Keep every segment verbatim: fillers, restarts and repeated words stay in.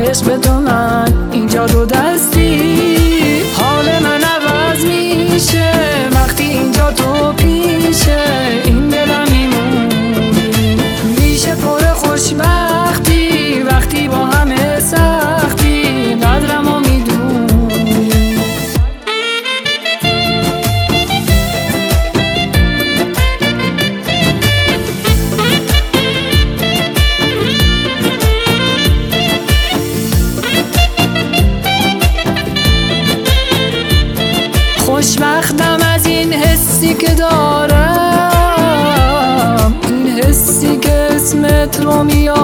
عشق تو من اینجا دو دستی. حال من عوض میشه وقتی اینجا تو پیشه، این دلم میمونی میشه پر خوشبختی وقتی با همه سختی قدرمو میدونی. خوشبختم از این حسی که دارم، این حسی که اسمت رو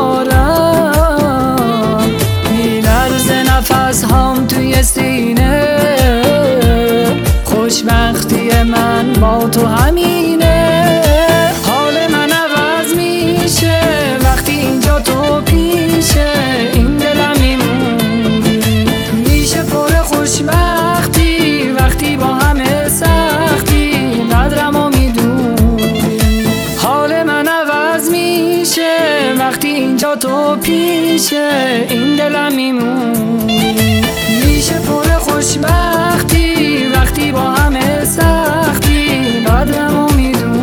میارم. میلرزه نفس هم توی سینه، خوشبختی من با تو همینه. حال من عوض میشه وقتی اینجا تو پیشه، این دلم میمونی میشه پر خوشبختی وقتی با همه سختی قدرمو میدونی. حال من عوض میشه وقتی اینجا تو پیشه، این دلم میمونی میشه پر خوشبختی وقتی با همه سختی قدرمو میدونی.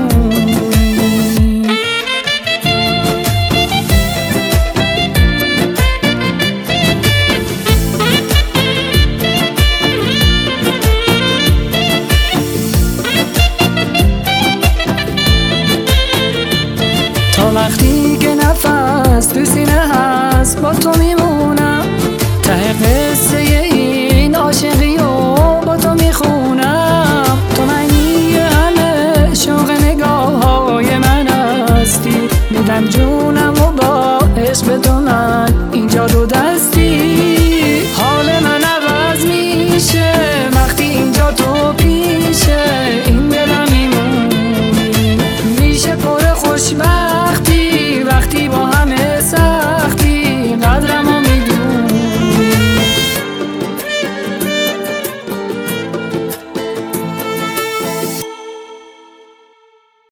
تا وقتی که نفس تو سینه هست با تو میمونم، ته قصه این عاشقی و با تو میخونم. تو معنی همه شوق نگاه های من هستی، میدم جونم و با عشق تو من